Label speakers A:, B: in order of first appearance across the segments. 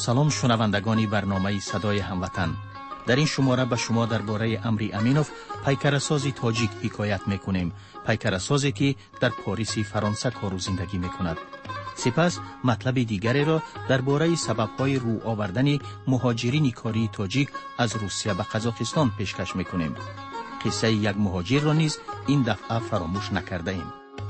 A: سلام شنوندگان برنامه صدای هموطن. در این شماره به شما درباره امری امینوف، پیکرساز تاجیک حکایت میکنیم. پیکرسازی که در پاریس فرانسه کار و زندگی میکند. سپس مطلب دیگری را درباره سبب‌های رو آوردن مهاجرین کاری تاجیک از روسیه به قزاقستان پیشکش میکنیم. قصه یک مهاجر را نیز این دفعه فراموش نکرده ایم.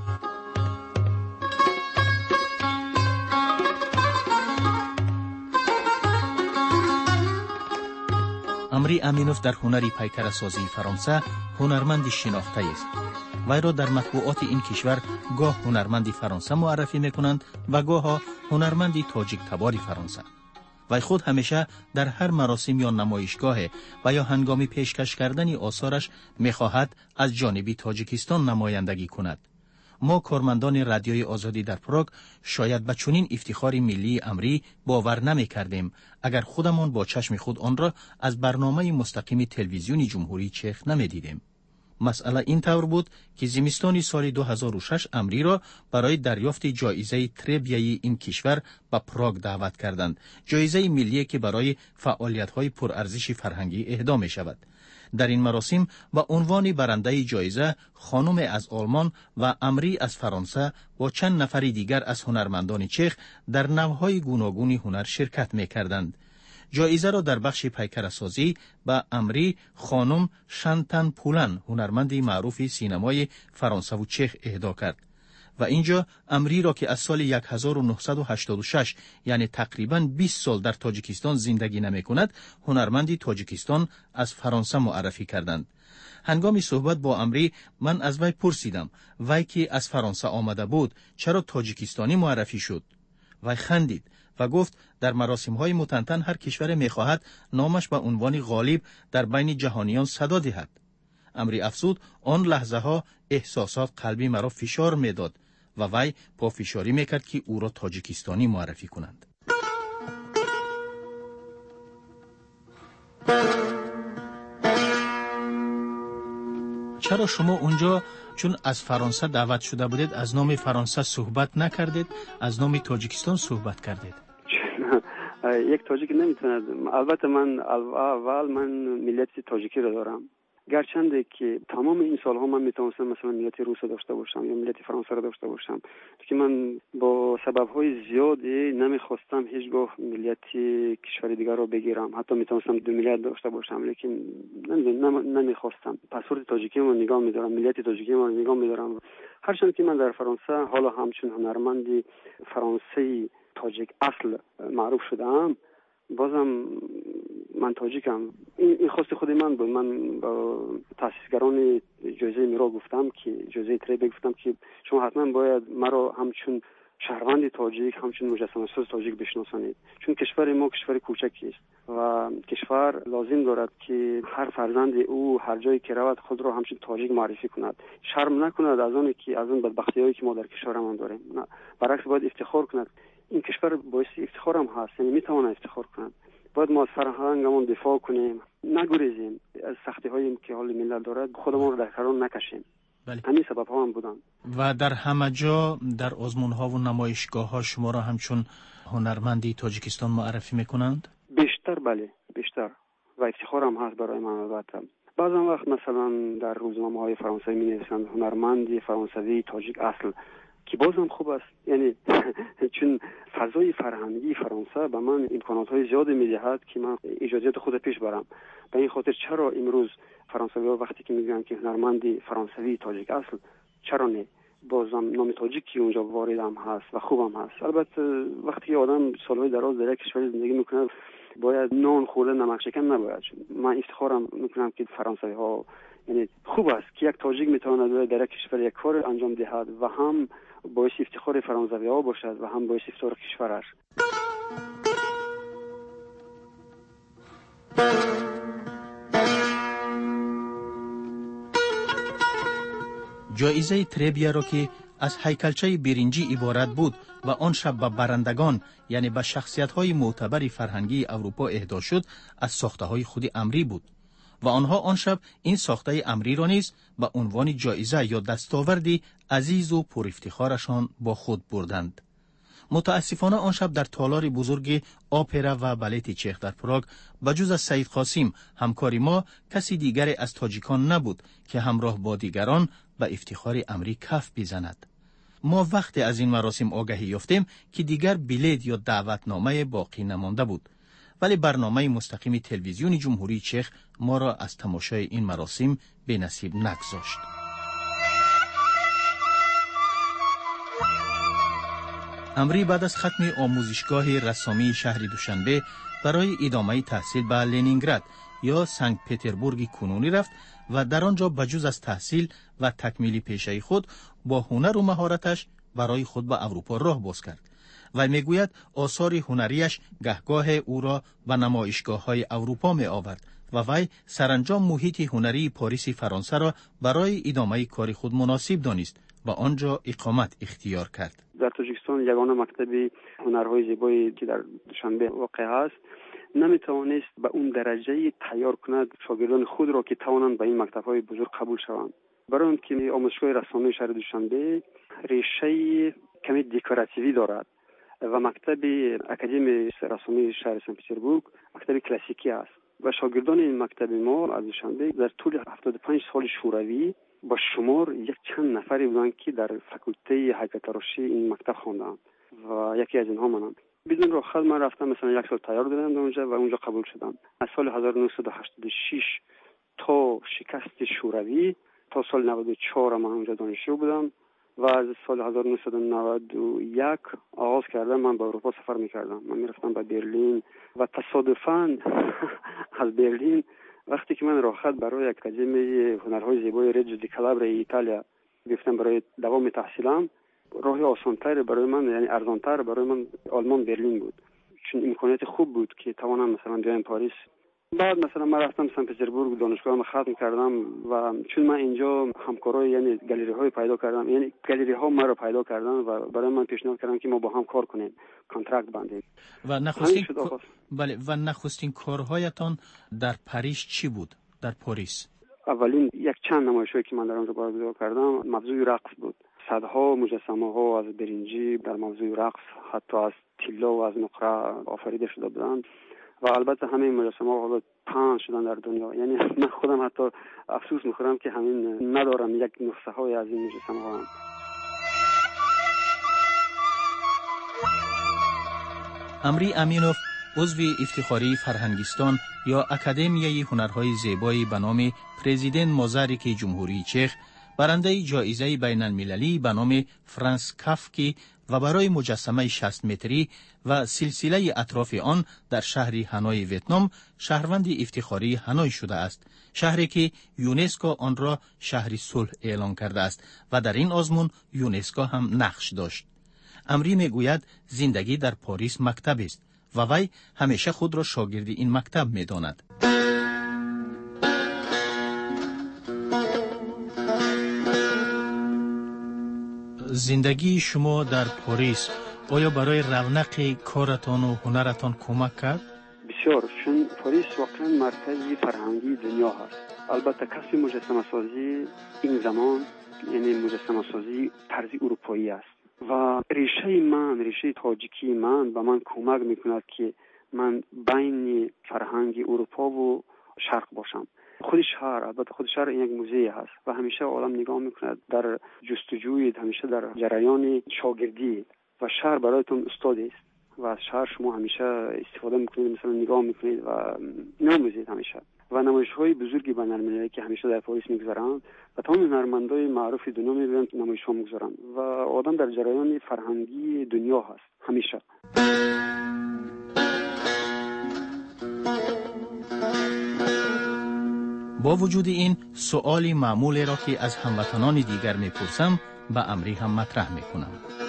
A: امری امینوف در هنری پیکرسازی فرانسه هنرمندی شناخته است. وی را در مطبوعات این کشور گاه هنرمندی فرانسه معرفی میکنند و گاه هنرمندی تاجیک تباری فرانسه. وی خود همیشه در هر مراسم یا نمایشگاه و یا هنگامی پیشکش کردن آثارش میخواهد از جانب تاجیکستان نمایندگی کند. ما کارمندان رادیوی آزادی در پراگ شاید به چنین افتخار ملی امری باور نمی کردیم اگر خودمان با چشم خود آن را از برنامه مستقیم تلویزیون جمهوری چخ نمی دیدیم. مسئله این طور بود که زمستان سال 2006 امری را برای دریافت جایزه تریبیای این کشور به پراگ دعوت کردند. جایزه ملی که برای فعالیت‌های پرارزش فرهنگی اهدا می شود. در این مراسم با عنوان برنده جایزه خانم از آلمان و امری از فرانسه با چند نفر دیگر از هنرمندان چخ در نوع‌های گوناگون هنر شرکت می‌کردند. جایزه را در بخش پیکرسازی به امری خانم شانتن پولن، هنرمندی معروف سینمای فرانسه و چخ اهدا کرد. و اینجا امری را که از سال 1986 یعنی تقریباً 20 سال در تاجیکستان زندگی نمی کند، هنرمندی تاجیکستان از فرانسه معرفی کردند. هنگام صحبت با امری من از وی پرسیدم وی که از فرانسه آمده بود چرا تاجیکستانی معرفی شد؟ وی خندید و گفت در مراسم‌های متنتن هر کشور می‌خواهد نامش به عنوان غالب در بین جهانیان صدا دهد. امری افزود آن لحظه ها احساسات قلبی مرا فشار می‌داد و وی پافشاری میکرد که او را تاجیکستانی معرفی کنند. چرا شما اونجا چون از فرانسه دعوت شده بودید از نام فرانسه صحبت نکردید، از نام تاجیکستان صحبت کردید؟
B: یک تاجیک نمیتوند. البته من اول ملیت تاجیکی را دارم. گرچند که تمام این سالها من میتونستم مثلا ملیت روس داشته باشم یا ملیت فرانسه را داشته باشم، که من با سبب‌های زیادی نمیخواستم هیچگاه ملیت کشور دیگر را بگیرم. حتی میتونستم دو ملیت داشته باشم، لیکن نمیخواستم. پاسپورت تاجیکی ما نگاه میدارم، ملیت تاجیکی ما نگاه میدارم. هرچند که من در فرانسه حالا همچون هنرمندی فرانسوی تاجیک اصل معروف شدم، بازم من تاجیکم. این خواست خود من بود. من با تاسیسگران جایزه میرا گفتم که جایزه تریبی گفتم که شما حتما باید مرا همچون شهروند تاجیک، همچون مجسمه ساز تاجیک بشناسانید، چون کشور ما کشور کوچکی است و کشور لازم دارد که هر فرزند او هر جایی که رود خود را همچون تاجیک معرفی کند، شرم نکند از آن که از اون بدبختی‌هایی که ما در کشورمان داریم. نه، برعکس باید افتخار کند. این کشور باعث افتخارم هست، یعنی میتواند افتخار کند. باید ما از فرهنگمون دفاع کنیم، نگریزیم از سختی‌هایی که حال ملت دارد، خودمون رو در کارون نکشیم.
A: بله.
B: همین سبب‌ها هم بودن. و
A: در همه جا در آزمون‌ها و نمایشگاه‌ها شما را همچون هنرمندی تاجیکستان معرفی می‌کنند؟
B: بیشتر بله، بیشتر. و افتخارم هست برای من. البته بعضی وقت مثلا در روزنامه‌های فرانسوی می‌نویسند هنرمندی فرانسوی تاجیک اصل، که بازم خوب است. یعنی چون فضای فرهنگی فرانسه به من امکانات‌های زیادی می‌دهد که من ایجادیات خود پیش برم. به این خاطر چرا امروز فرانسوی‌ها وقتی که میگن که هنرمندی فرانسوی تاجیک اصل، چرا نه؟ بازم نام تاجیکی اونجا وارد هم هست و خوبم هست. البته وقتی آدم سالهای دراز در یک کشور زندگی میکنه باید نان خورده نمک شکن نباید. من افتخارم میکنم که فرانسوی‌ها، یعنی خوب است که یک تاجیک میتواند در یک کشور یک کار انجام دهد و هم باعث افتخار فرانسوی‌ها باشد و هم باعث افتخار کشورش.
A: جایزه تریبیا را که از هیکلچه برنجی عبارت بود و آن شب به برندگان یعنی به شخصیت‌های معتبر فرهنگی اروپا اهدا شد، از ساخته‌های خود امری بود و آنها آن شب این ساخته امری را نیز به عنوان جایزه یا دستاوردی عزیز و پر افتخارشان با خود بردند. متاسفانه آن شب در تالار بزرگ آپرا و بالت چخ در پراگ بجز از سید قاسم همکار ما کسی دیگر از تاجیکان نبود که همراه با دیگران به افتخار امری کف بزند. ما وقتی از این مراسم آگاهی یافتیم که دیگر بلیت یا دعوتنامه باقی نمانده بود، ولی برنامه مستقیم تلویزیون جمهوری چخ ما را از تماشای این مراسم به نصیب نگذاشت. امری بعد از ختم آموزشگاه رسامی شهر دوشنبه برای ادامه تحصیل به لنینگراد یا سنت پتربورگ کنونی رفت و در آنجا بجز از تحصیل و تکمیل پیشه خود با هنر و مهارتش برای خود به اروپا راه باز کرد و میگوید آثار هنریش گهگاه او را به نمایشگاه‌های اروپا می آورد و وی سرانجام محیط هنری پاریس فرانسه را برای ادامه کار خود مناسب دانست و آنجا اقامت اختیار کرد.
B: در تاجیکستان یگانه مکتب هنرهای زیبایی که در دوشنبه واقع است نمیتوانست به اون درجه تیار کند شاگردان خود را که توانند به این مکتب‌های بزرگ قبول شوند. برای اون که آموزشگاه رسامی شهر دوشنبه ریشه کمی دکوراتیوی دارد و مکتب اکادمی رسامی شهر سن پتربورگ مکتب کلاسیکی است و شاگردان این مکتب ما از دوشنبه در طول 75 سال شوروی با شمار یک چند نفری بودند که در فاکولته هیکل‌تراشی این مکتب خواندند و یکی از اینها منم. بدون رخصت من رفتم مثلا یک سال تیار دادم اونجا و اونجا قبول شدم. از سال 1986 تا شکست شوروی تا سال 94 من اونجا دانشجو بودم و از سال 1991 آغاز کردم من به اروپا سفر میکردم. من میرفتم به برلین و تصادفاً از برلین وقتی که من راحت برای اکادمی هنرهای زیبای رجو دی کالابریا ایتالیا گفتم برای دوام تحصیلم، راه آسان‌تر برای من یعنی ارزان‌تر برای من آلمان برلین بود، چون امکانات خوب بود که توانم مثلا بیایم پاریس. بعد مثلا من رفتم سن پتربورگ دانشگاهم ختم کردم و چون من اینجا همکارای یعنی گالری‌های پیدا کردم، یعنی گالری‌ها ما رو پیدا کردن و برای من پیشنهاد کردن که ما با هم کار کنیم، کانترکت بندیم.
A: و نخستین کارهایتان در پاریس چی بود؟ در پاریس
B: اولین یک چند نمایشی که من در آنجا برگزار کردم موضوع رقص بود. صدها مجسمه ها از برنجی در موضوع رقص حتی از طلا و از نقره آفریده شده بودند و البته همه مجسمه ها حالا پنج شدن در دنیا. یعنی من خودم حتی افسوس میخورم که همین ندارم یک نسخه های از این مجسمه ها.
A: امری امینوف عضو افتخاری فرهنگستان یا اکادمیای هنرهای زیبایی به نام پرزیدنت مازاریک جمهوری چخ، برنده جایزه بین المللی به نام فرانس کافکی و برای مجسمه 60 متری و سلسله اطراف آن در شهر هانوی ویتنام شهروند افتخاری هانوی شده است، شهری که یونسکو آن را شهر صلح اعلام کرده است و در این آزمون یونسکو هم نقش داشت. امری میگوید زندگی در پاریس مکتب است و وی همیشه خود را شاگرد این مکتب می‌داند. زندگی شما در پاریس آیا برای رونق کارتان و هنرتان کمک کرد؟
B: بسیار، چون پاریس واقعا مرکز فرهنگی دنیا هست. البته کسب مجسمه سازی این زمان یعنی مجسمه سازی طرز اروپایی است و ریشه تاجیکی من به من کمک میکند که من بین فرهنگ اروپا و شرق باشم. خود شهر یک موزه هست و همیشه عالم نگاه میکند در جستجوی، همیشه در جریان شاگردی و شهر برایتون استاد است و از شهر شما همیشه استفاده میکنید، مثلا نگاه میکنید و میآموزید همیشه. و نمایش‌های بزرگی بین‌المللی که همیشه در پاریس میگذارند و تمام هنرمندای معروف دنیا میبینند نمایش‌ها میگذارند و آدم در جریان فرهنگی دنیا هست همیشه.
A: با وجود این سؤالی معمولی را که از هموطنان دیگر میپرسم به امری هم مطرح میکنم.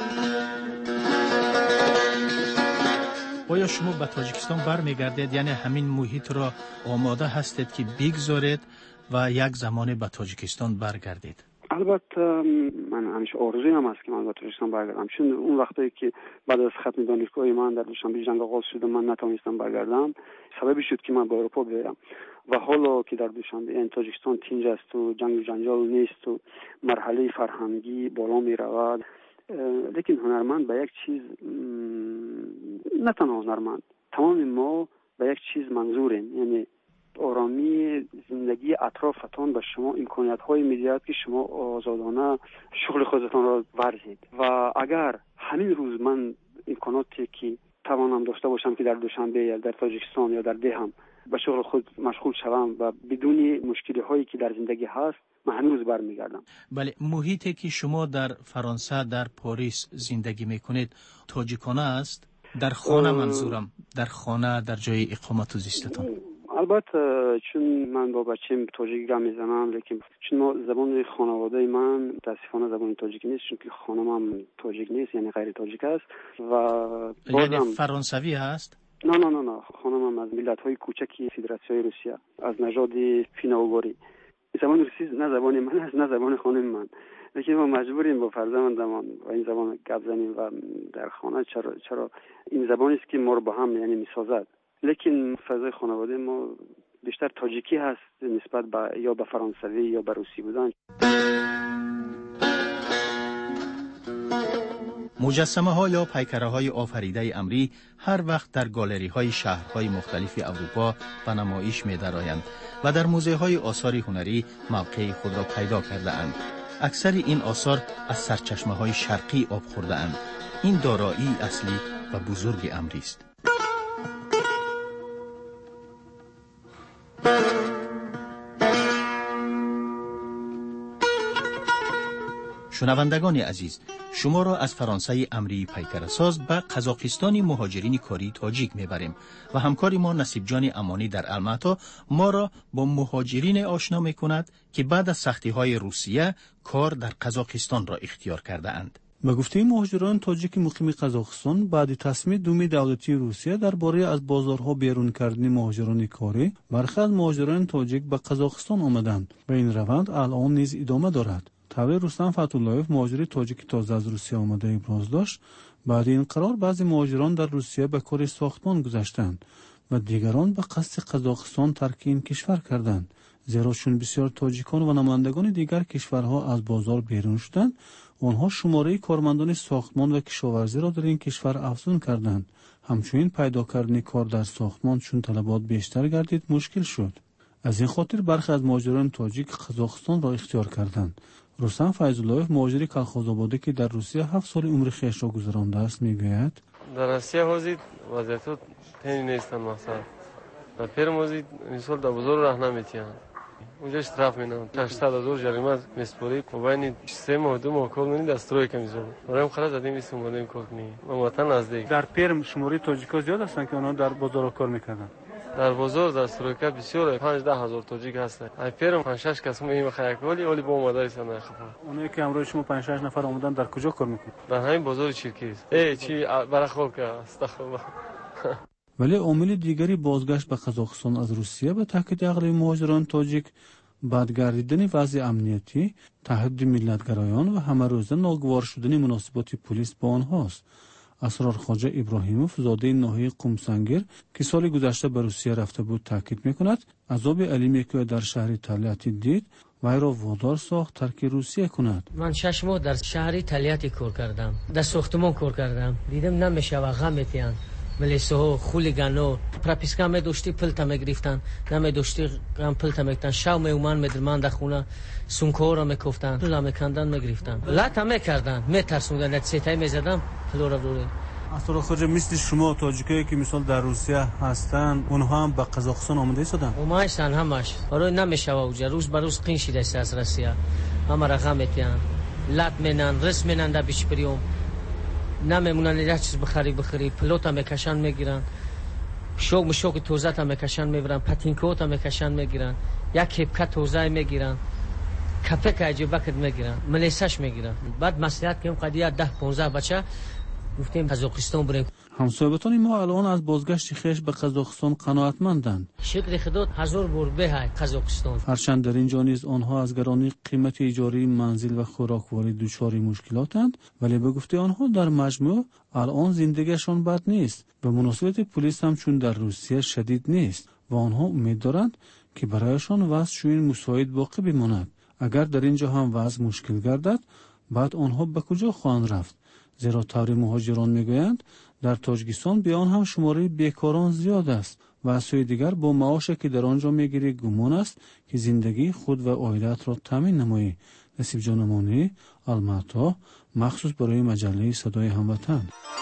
A: آیا شما به تاجیکستان برمیگردید، یعنی همین محیط را آماده هستید که بگذارید و یک زمان به تاجیکستان برگردید؟
B: البته من همیشه آرزوی هم هست که من به تاجیکستان برگردم، چون اون وقتی که بعد از ختم دانشگاه من در دوشنبه جنگ آغاز شد من نتونستم برگردم، سببی شد که من به اروپا برم و حالا که در دوشنبه این تاجیکستان تنج است و جنگ و جنجال نیست و مرحله فرهنگی بالا می رود، لیکن هنرمند به یک چیز، نه تنها هنرمند، تمام ما به یک چیز منظوریم، یعنی آرامی زندگی اطرافتان به شما امکانیت های میدهد که شما آزادانه شغل خودتان را ورزید. و اگر همین روز من امکاناتی که توانم داشته باشم که در دوشنبه یا در تاجیکستان یا در دهام به شغل خود مشغول شوم و بدون مشکلی هایی که در زندگی هست، من هنوز برمیگردم.
A: بله، محیطی که شما در فرانسه در پاریس زندگی میکنید تاجیکانه است؟ در خانه منظورم، در خانه، در جای اقامت و زیستتان.
B: البته چون من با بچه‌م تاجیک گپ میزنم، لیکن چون زبان خانواده من متاسفانه زبان تاجیکی نیست، چون که خانم هم تاجیک نیست، یعنی غیر تاجیک است و
A: یعنی فرانسوی هست؟
B: نه خانم هم از ملت‌های کوچکی فدراسیون روسیه، از نژاد فینو-اوگوری. زبان روسی نه زبان من است نه زبان خانم من، لیکن ما مجبوریم با فرزندمان با این زبان گپ زنیم و در خانه چرا این زبانی است که ما رو با هم یعنی میسازد. لیکن فضای خانواده ما بیشتر تاجیکی هست نسبت به یا به فرانسوی یا به روسی بودن.
A: مجسمه ها یا پیکره های آفریده امری هر وقت در گالری های شهرهای مختلف اروپا به نمایش می درآیند و در موزه های آثار هنری موقع خود را پیدا کرده اند. اکثر این آثار از سرچشمه های شرقی آب خورده اند. این دارایی اصلی و بزرگ امری است. شنوندگان عزیز، شما را از فرانسه امری پیکره‌ساز به قزاقستان مهاجرین کاری تاجیک میبریم و همکار ما نصیب جان امانی در الماتا ما را با مهاجرین آشنا میکند که بعد از سختی‌های روسیه کار در قزاقستان را اختیار کرده اند.
C: به گفته مهاجران تاجیک مقیم قزاقستان بعد تصمیم دومی دولتی روسیه درباره از بازارها بیرون کردن مهاجران کاری، برخی از مهاجران تاجیک به قزاقستان آمدند و این روند الان نیز ادامه دارد. طبع رستم فتح‌اللهیف مهاجر تاجیک تازه از روسیه آمده ابراز داشت بعد این قرار بعضی مهاجران در روسیه به کار ساختمان گذاشتند و دیگران به قصد قزاقستان ترک این کشور کردند، زیرا چون بسیار تاجیکان و نمایندگان دیگر کشورها از بازار بیرون شدند، آنها شماره کارمندان ساختمان و کشاورزی را در این کشور افزون کردند. همچنین پیدا کردن کار در ساختمان چون طلبات بیشتر گردید مشکل شد. از این خاطر برخی از مهاجران تاجیک قزاقستان را اختیار کردند. رستم فیض‌اللهیف مهاجر کلخازآبادی که در روسیه 7 سال عمر خویش را گذرانده است میگوید
D: در روسیه حاضر وضعیت تنی نیستن مثلا و پیرموزی مثال در بزرگ راه نمیتیان اونجا اشتراف مینن 800,000 جریمه میسپوری مبین 3 ماه 2 ماه کول منی دستروی کمیزو برام خلاص دادیم اسم مودیم کول کنی ما وطن نزدیک
C: در پیرم شماری تاجیکا زیاد هستن که اونا در بازار کار میکردن.
D: در بازار در سروکا بسیار 5-10,000 تاجیک هستن. ای پیرم 5-6 کس مییم خیاکولی ولی با اومده ایستن خفا.
C: اونایی که امروز شما 5-6 نفر اومدن در کجا کار میکنن؟
D: در همین بازار چیرکیز. چی برخواب که استغفرالله.
C: ولی عامل دیگری بازگشت به قزاقستان از روسیه به تاکید اغلب مهاجران تاجیک بدگردیدن وضع امنیتی، تهدید ملتگرایان و همه‌روزه ناگوار شدن مناسبات پلیس با آنهاست. اسرار خواجه ابراهیموف زاده ناحیه قمسنگر که سال گذشته به روسیه رفته بود تاکید میکند عذاب علیمی که در شهر تلیاتی دید وی را وادار ساخت ترک روسیه کند.
E: من 6 ماه در شهر تلیاتی کار کردم، در ساختمان کار کردم، دیدم نمیشه و غم میتیان ملیسو خولیگانو پراپیسکا میداشتی پلتا میگرفتن، نمیداشتی غم پلتا میگفتن، شاو میومن میدرمان در خونه سونکورا میکفتن، پلا میکندن میگرفتن، لاتا میکردن، میترسوندن، نتیتای میزدم پلورا روی.
C: اسرار خواجه مثل شما تاجیکایی که مثال در روسیه هستن اونها هم به قزاقستان آمده شدن؟
E: اومایستن همش، برای نمیشه اوجا روز به روز قین شده است از روسیه، همه رقم میتیان، لات مینن، رس مینن در بیش پریوم. نمیمونن یه چیز بخری پلوتا میکشن میگیرن، شوک توزه میکشن میبرن، پاتینکوتا میکشن میگیرن، یک کپکا توزه میگیرن، کپک عجیبه کد میگیرن، ملیساش میگیرن. بعد مسئولیت که قضیه 10-15 بچه گفتیم قزاقستان بریم.
C: همسایبتان ما الان از بازگشت خویش به قزاقستان قناعتمندند.
E: شکر خدا 1000 بار بهای قزاقستان.
C: هرچند در اینجا نیز آنها از گرانی قیمت اجاره منزل و خوراکواری دچار مشکلاتند، ولی به گفته آنها در مجموع الان زندگیشان بد نیست. به مناسبت پلیس هم چون در روسیه شدید نیست و آنها امید دارند که برایشان وضع چنین مساعد باقی بماند. اگر در اینجا هم وضع مشکل گردد بعد آنها به کجا خواهند رفت؟ زیرا طور مهاجران میگویند در تاجیکستان بیان هم شماره بیکاران زیاد است و از سوی دیگر با معاشی که در آنجا میگیری گمان است که زندگی خود و عائلت را تامین نمایی. نصیب جان امانی، الماتا، مخصوص برای مجله صدای هموطن.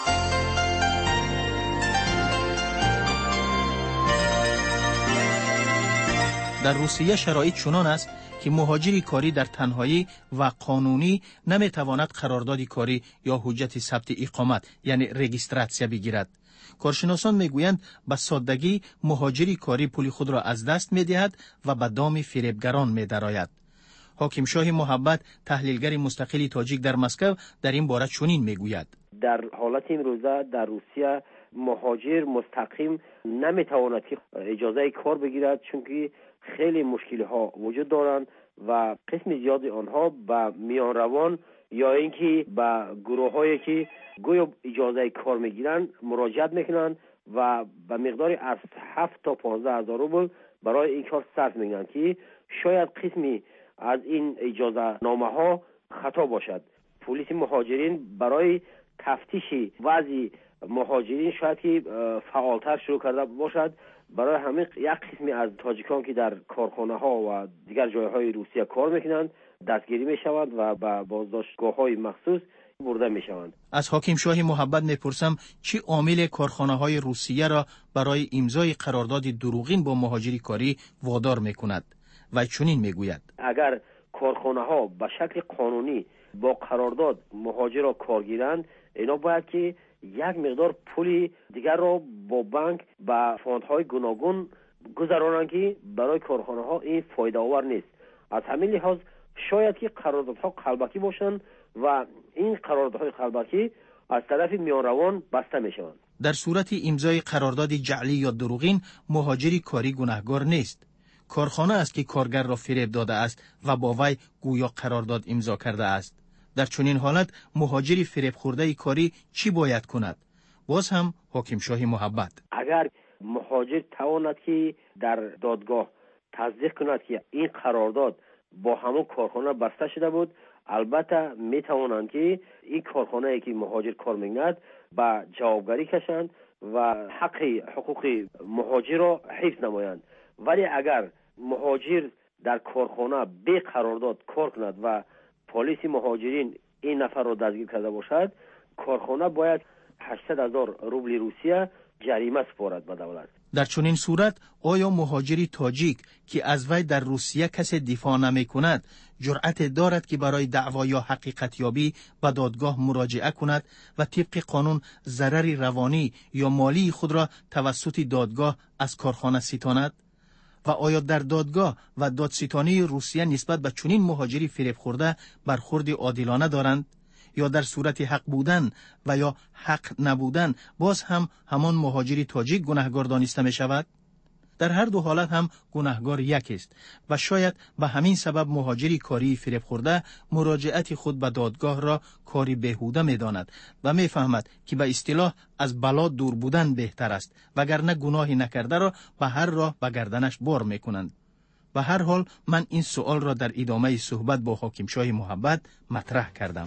A: در روسیه شرایط چنان است که مهاجری کاری در تنهایی و قانونی نمیتواند قرارداد کاری یا حجت ثبت اقامت یعنی رجیستراسیا بگیرد. کارشناسان میگویند به سادگی مهاجری کاری پول خود را از دست میدهد و به دام فریبگران میدراید. حاکم شاه محبت، تحلیلگر مستقل تاجیک در مسکو، در این باره چنین میگوید:
F: در حالت امروزه در روسیه مهاجر مستقیم نمیتواند اجازه کار بگیرد، چون که خیلی مشکل ها وجود دارند و قسم زیادی آنها به میان روان یا اینکه به گروه هایی که گویا اجازه کار میگیرند مراجعت میکنند و به مقدار از 7 تا 15,000 روبل برای این کار صرف میکنند که شاید قسمی از این اجازه نامه ها خطا باشد. پلیس مهاجرین برای تفتیش وضع مهاجرین شاید که فعالتر شروع کرده باشد. برای همین یک قسمی از تاجیکان که در کارخانه ها و دیگر جایهای روسیه کار میکنند دستگیری میشوند و به بازداشتگاه های مخصوص برده میشوند.
A: از حاکم شاه محبت میپرسم چی عامل کارخانه های روسیه را برای امضای قرارداد دروغین با مهاجری کاری وادار میکند و چنین میگوید:
F: اگر کارخانه ها به شکل قانونی با قرارداد مهاجر را کار گیرند، اینا باید که یک مقدار پول دیگر را با بانک به فاندهای گوناگون گذرانند که برای کارخانه ها این فایده آور نیست. از همین لحاظ شاید که قراردادها قلبکی باشند و این قراردادهای قلبکی از طرف میانروان بسته میشوند.
A: در صورت امضای قرارداد جعلی یا دروغین مهاجری کاری گناهکار نیست. کارخانه است که کارگر را فریب داده است و با وی گویا قرارداد امضا کرده است. در چنین حالت مهاجری فریب خورده کاری چی باید کند؟ باز هم حاکم شاه محبت:
F: اگر مهاجر تواند که در دادگاه تصدیق کند که این قرارداد با همون کارخانه بسته شده بود، البته می توانند که این کارخانه‌ای که مهاجر کار می‌کند به جوابگری کشند و حقوق مهاجر را حفظ نمایند. ولی اگر مهاجر در کارخانه بی قرارداد کار کند و پلیس مهاجرین این نفر را دستگیر کرده باشد، کارخانه باید 800,000 روبل روسیه جریمه سپارد به دولت.
A: در چنین صورت آیا مهاجری تاجیک که از وی در روسیه کسی دفاع نمی کند جرأت دارد که برای دعوا یا حقیقت یابی به دادگاه مراجعه کند و طبق قانون ضرر روانی یا مالی خود را توسط دادگاه از کارخانه ستاند؟ و آیا در دادگاه و دادستانی روسیه نسبت به چنین مهاجری فریب خورده برخورد عادلانه دارند؟ یا در صورت حق بودن و یا حق نبودن باز هم همان مهاجری تاجیک گناهکار دانسته می شود؟ در هر دو حالت هم گناهکار یک است و شاید به همین سبب مهاجری کاری فریب خورده مراجعت خود به دادگاه را کاری بیهوده می داند و می فهمد که به اصطلاح از بلا دور بودن بهتر است، وگرنه گناهی نکرده را به هر راه به گردنش بار می کنند. به هر حال من این سوال را در ادامه صحبت با حاکم شاه محبت مطرح کردم.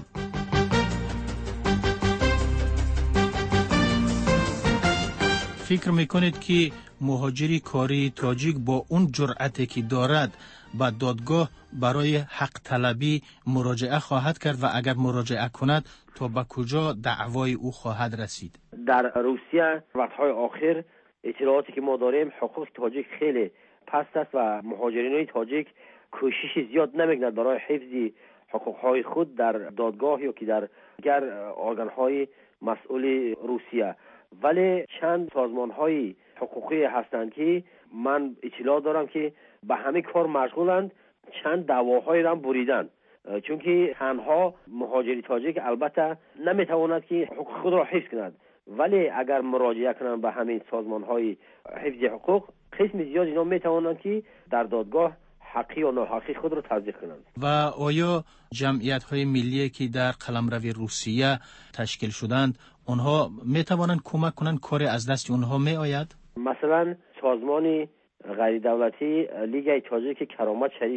A: فکر میکنید که مهاجری کاری تاجیک با اون جرأتی که دارد به دادگاه برای حق طلبی مراجعه خواهد کرد و اگر مراجعه کند تا به کجا دعوای او خواهد رسید؟
F: در روسیه وقتهای آخر اطلاعاتی که ما داریم حقوق تاجیک خیلی پست است و مهاجرین تاجیک کوشش زیاد نمیکنند برای حفظ حقوقهای خود در دادگاه یا که در دیگر ارگانهای مسئول روسیه. ولی چند سازمان‌های حقوقی هستند که من اطلاع دارم که به همین کار مشغولند، چند دعواهای را بریدند، چون که تنها مهاجری تاجیک البته نمیتواند که حقوق خود را حفظ کند، ولی اگر مراجعه کنند به همین سازمان‌های حفظ حقوق قسم زیاد اینا میتوانند که در دادگاه حقی و ناحقی خود را تصدیق کنند.
A: و آیا جمعیت‌های ملی که در قلمرو روسیه تشکیل شدند آنها میتوانند کمک کنند کار از دست آنها می آید؟
F: مثلا سازمان غیر دولتی لیگ تاجیک کرامت شریف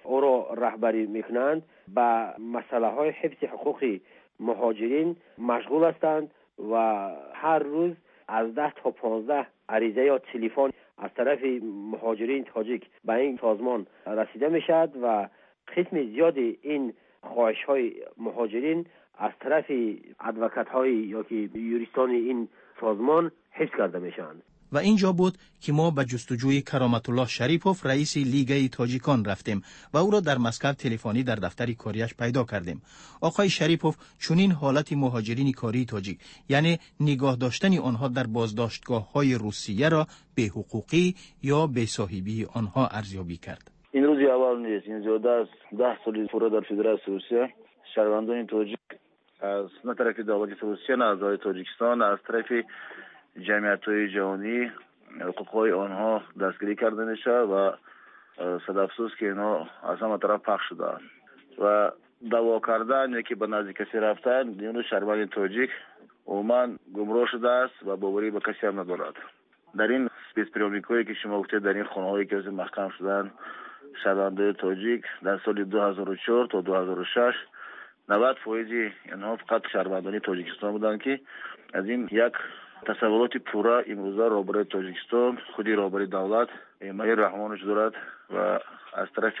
F: او را رهبری میکنند به مسئله های حفظ حقوق مهاجرین مشغول هستند و هر روز از 10 تا 15 عریضه یا تلفن از طرف مهاجرین تاجیک به این سازمان رسیده میشد و قسم زیادی این خواهش های مهاجرین از طرف ادوکات های یا که یوریستان این سازمان حفظ کرده میشند.
A: و اینجا بود که ما به جستجوی کرامت الله شریپوف رئیس لیگ تاجیکان رفتیم و او را در مسکو تلفنی در دفتر کاریش پیدا کردیم. آقای شریپوف چنین حالت مهاجرین کاری تاجیک یعنی نگاه داشتن آنها در بازداشتگاه‌های روسیه را به حقوقی یا به صاحبی آنها ارزیابی کرد.
G: این روزی اول نیست، این زیاده از 10 سال پورا در فدراسیون روسیه شهروندان تاجیک از نه طرف دولت روسیه نه از تاجیکستان از طرف جمعیت‌های جهانی حقوق‌های آنها دستگیری کرده میشه و صد افسوس که اینا از همه طرف پخش شده و دعوا کردن که به نزد کسی رفتن دیگه شهروند تاجیک عموما گمراه شده است و باوری به کسی هم ندارد. در این اسپیسپریومیکایی که شما گفتید در این خانه‌هایی که محکم شدن شهروندان تاجیک در سال 2004 تا 2006 90% اینها فقط شهروندان تاجیکستان بودند که از این یک تصورات پورا امروزه رابطه تاجیکستان خودی رابطه دولت مهیر رحمانش دارد و از طرف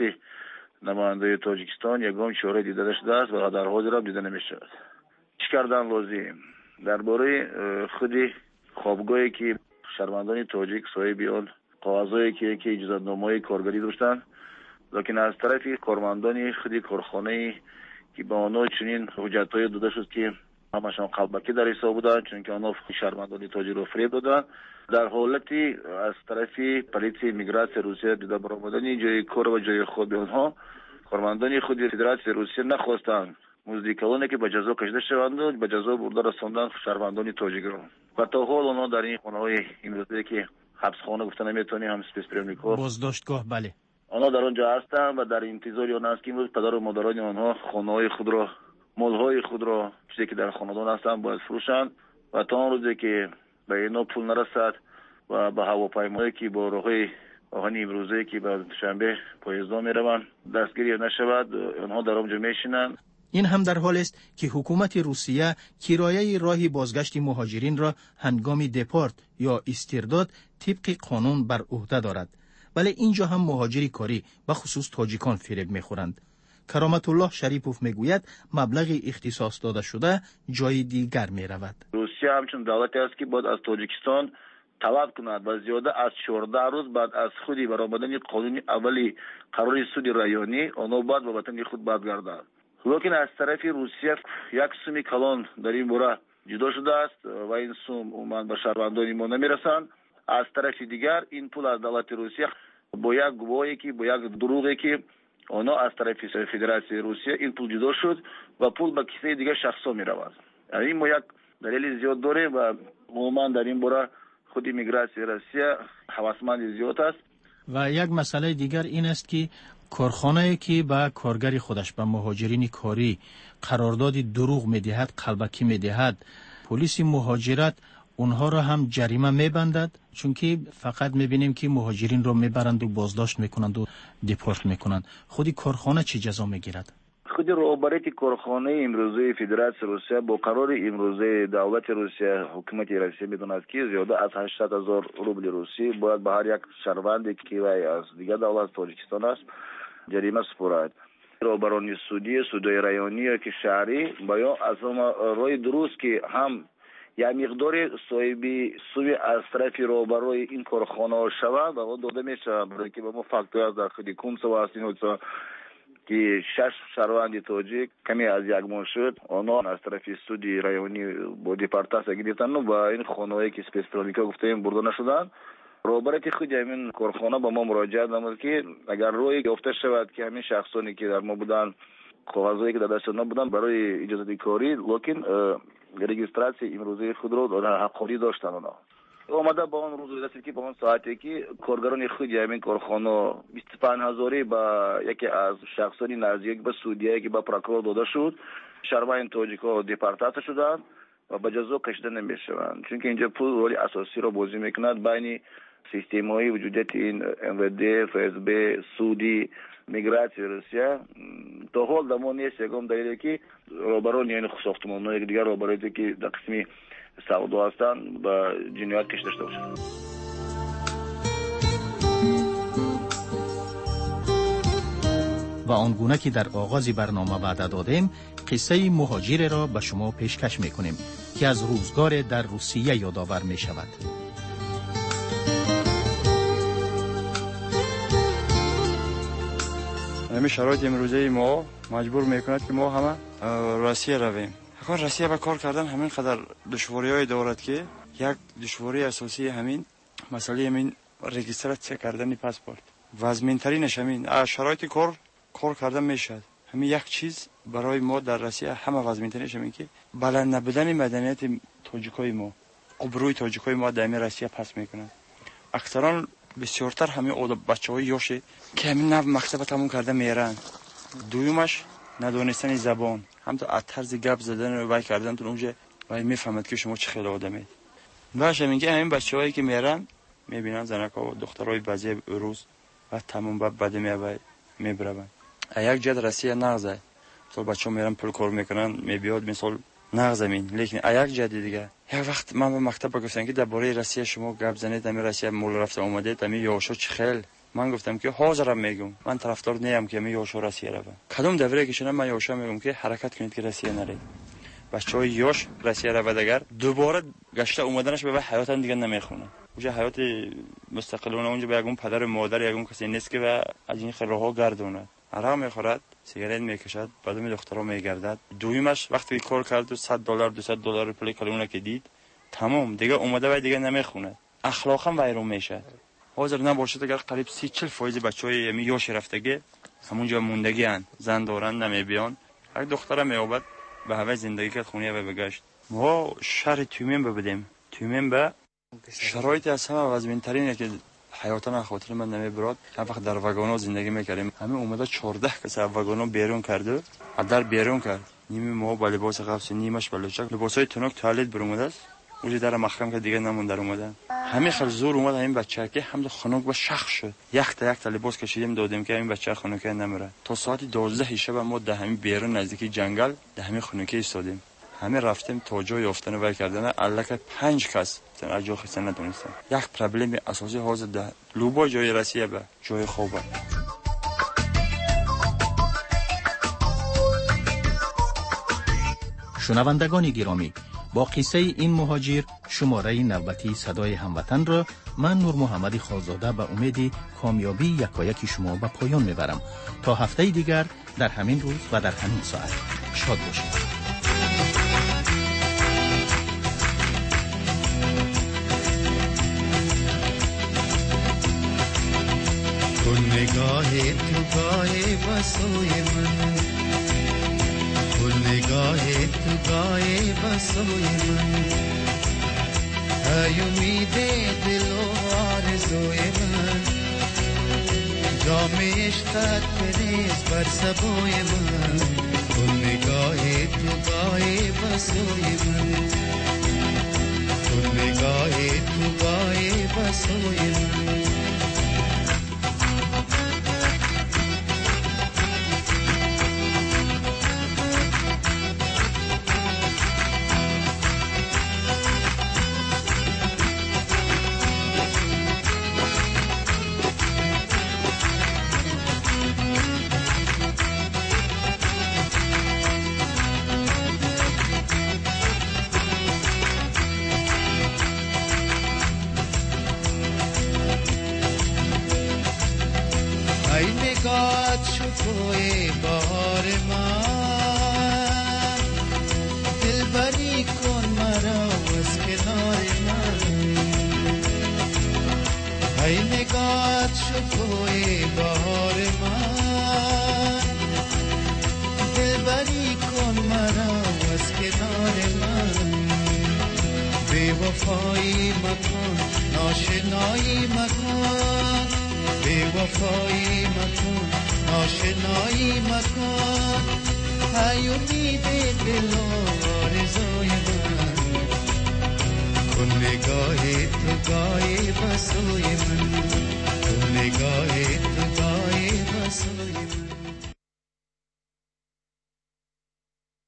G: نماینده تاجیکستان یگام چاره دیده شده است و در حاضر هم دیده نمیشه. چی کردن لازم درباره خودی خوابگاهی که شهروندان تاجیک صاحب آن کاغذایی که اجازه‌نامه کارگری داشتند لیکن از طرف کارمندان خودی کارخانه که با آنها چنین حجت‌های داده شد که همشان قلبکی در حساب بودن چون که آنها شهروندان تاجیک را فریب دادن در حالتی از طرف پلیس میگراسیون روسیه دیده برآمدن جای کار و جای خود آنها کارمندان خود فدراسیون روسیه نخواستند مزدیکالانی که به جزا کشیده شوند و به جزا برده رساندن شهروندان تاجیک را و تا حال آنها در این خانه‌های امروزه که حبسخانه گفتن نمیتونی هم اسپیسپریومیکا
A: بازداشتگاه بله
G: آنها در آنجا هستند و در انتظار آن است که امروز پدر و مادران آنها خانه‌های خود را مال‌های خود را چیزی که در خاندان هستند باید فروشند و تا آن روزی که به اینا پول نرسد و به هواپیمایی که با راه‌های آهنی امروزه که به شنبه پاییزدا میروند دستگیری نشود آنها در آنجا میشینند.
A: این هم در حال است که حکومت روسیه کرایه راه بازگشت مهاجرین را هنگام دپارت یا استرداد طبق قانون بر عهده دارد. ولی اینجا هم مهاجری کاری و خصوص تاجیکان فریب میخورند. کرامت الله شریپوف میگوید مبلغ اختصاص داده شده جای دیگر میرود.
G: روسیه همچون دولتی است که باید از تاجیکستان طلب کند و زیاده از 14 روز بعد از خودی برآمدن قانون اولی قرار سود رایانی آنها باید به وطن خود برگردند. لیکن از طرف روسیه یک سوم کلان در این باره جدا شده است و این سوم عموما به شهروندان ما نمیرسند. از طرف دیگر این پول از دولت روسیه با یک گواهی که با یک دروغی که آنها از طرف فدراسیون روسیه این پول جدا شد و پول به کسی دیگر شخصا می رود. یعنی ما یک دلیل زیاد داریم و عموما در این باره خود میگراسیون روسیه هوسمند زیاد است.
A: و یک مسئله دیگر این است که کارخانه‌ای که به کارگری خودش به مهاجرین کاری قرارداد دروغ می‌دهد قلبکی می‌دهد پلیس مهاجرت اونها را هم جریمه می‌بندد چون که فقط می‌بینیم که مهاجرین را می‌برند و بازداشت می‌کنند و دپورت می‌کنند. خودی کارخانه چه جزا می‌گیرد؟
G: خود رهبری کارخانه امروزه فدراسیون روسیه با قرار امروزه دولت روسیه حکومت روسیه می‌داند که زیاده از 800,000 روبل روسی باید به هر یک شهروندی که وای از دیگر دولت تاجیکستان است جریمه سپارد. رهبران سودای رایانی که شهری باید از راه درست که هم یا مقدار صاحبی سوی از طرف رهبرای این کارخانه شود و داده میشه برای که به ما فاکتور از داخلی کنسو هستین که 6 شهروند تاجیک کمی از یک ماه شد آنها از طرف سودی رایانی با دیپارتمنت گرفتن و این خانه‌ای که اسپیسپریومیکا گفتیم برده نشدن. رهبری خود همین کارخانه با ما مراجعه نمود که اگر روی گفته شود که همین شخصانی که در ما بودن کاغذایی که داده شده بودن برای اجازه کاری لیکن رجیستراسی امروزه خود را حقوقی داشتن آنها اومده با اون روز رسید که با اون ساعتی که کارگران خود همین کارخانه 25000 با یکی از شخصانی نزدیک به سعودیه که با پروکرور داده شد شهروند تاجیکا دیپارتات شدند و به جزا کشیده نمیشوند چون که اینجا پول رولی اساسی را بازی میکند بین سیستم‌های وجودیت این MVD FSB سودی میگراسیون روسیه تا حال دمو نیست یکم دلیلی که روبرون یعنی ساختمان‌های دیگر روبرویی که در قسمی سودا هستن با جنایت کش داشته باشه.
A: و آنگونه که در آغاز برنامه وعده دادیم قصه مهاجر را به شما پیشکش میکنیم که از روزگار در روسیه یادآور می شود.
H: همین شرایط امروزه ما مجبور میکند که ما همه روسیه رویم. اگر روسیه با کار کردن همین قدر دشواری‌های دارد که یک دشواری اساسی همین مسئله همین رجیستراسیون کردن پاسپورت وزمین‌ترینش همین شرایط کار کردن میشد. همین یک چیز برای ما در روسیه همه وزمین‌ترینش همین که بلند نبودن مدنیت تاجیکای ما، ابروی تاجیکای ما در روسیه پس میکنند. اکثرا بسیارتر همین بچه‌های یوشی که همین نو مکتب تموم کرده میرن. دویمش ندونستن زبان، هم تو طرز گپ زدن و وای کردن تو اونجا وای میفهمد که شما چه خیلی آدمید. باشه میگه همین بچه‌هایی که میرن میبینن زنکا و دخترای بعضی روز و تمام بعد میبرن. یک جد روسیه نغزه. تو بچه‌ها میرن پول کار میکنن میبیاد مثال نغزمین، لیکن یک جد دیگه یک وقت من به مکتب گفتم که درباره روسیه شما گپ زنید، همین روسیه مول رفته اومده، همین یاشو چه خیلی. من گفتم که حاضرم میگم من طرفدار نیم که می یاشو روسیه روم. کدوم دوره که شدم من یاشو میگم که حرکت کنید که روسیه نرید. بچهای یاش روسیه رو دیگر دوباره گشته اومدنش به حیات دیگه نمیخونه. اونجا حیات مستقلانه اونجا به یگون پدر و مادر یگون کسی نیست که و از این خیرها گردونه. عرق میخورد، سیگارت میکشد، بعد می دخترها میگردد. دویمش وقتی کار کرد $100 $200 پول کلونه که دید تمام دیگه اومده و دیگه نمیخونه. اخلاقا ویرون میشه. حاضر نباشد اگر قریب 30-40% بچهای می یاش رفتگی همونجا موندگی ان، زن دارن نمیبیان. یک دختر میابد به هوای زندگی که خونه و بگشت. ما شهر تومین ببودیم. تومین به شرایط از همه وزمین‌ترینه که حیاتاً خاطر من نمیبرد. هم وقت در واگونا زندگی میکردیم. همین اومده 14 کس از واگونا بیرون کرده. در بیرون کرد. نیمی ما با لباس قفس نیمش بلوچک لباسای تنک توالت برومده است. اونجا در محکم که دیگه نمون در اومدن. همین خیلی زور اومد همین بچه که هم خنک و شخ شد. یک تا لباس کشیدیم دادیم که این بچه خنکه نمیره. تا ساعت 12 شب ما در همین بیرون نزدیکی جنگل در همین خنکه ایستادیم. همین رفتیم تا جای افتادن و کردن الک 5 کس از جا خیسته ندونستن. یک پرابلم اساسی حاضر ده لوبا جای روسیه به جای خوبه.
A: شنوندگان گرامی، با قصه این مهاجر شماره نوبتی صدای هموطن را من نور محمد خالزاده به امید کامیابی یکایک شما به پایان میبرم. تا هفته دیگر در همین روز و در همین ساعت شاد باشید.
I: کن نگاه تو گاه بسوی من، کن نگاه تو گاه بسوی من، ای امید دل و آرزوی من، جام عشقت بریز بر سبوی من، کن نگاه تو گاه بسوی من، کن نگاه تو گاه بسوی من. شکوه بار من، دلبری کن مرا از کنار من، ای نگات شکوه بار من، دلبری کن مرا از کنار من، بی وفایی مکن ناشنایی مکن، بی وفایی مکن آشنایی مکن، ای امید دل و آرزوی من، کن गाए तो गाए बसोए मन, तूने गाए तो गाए बसोए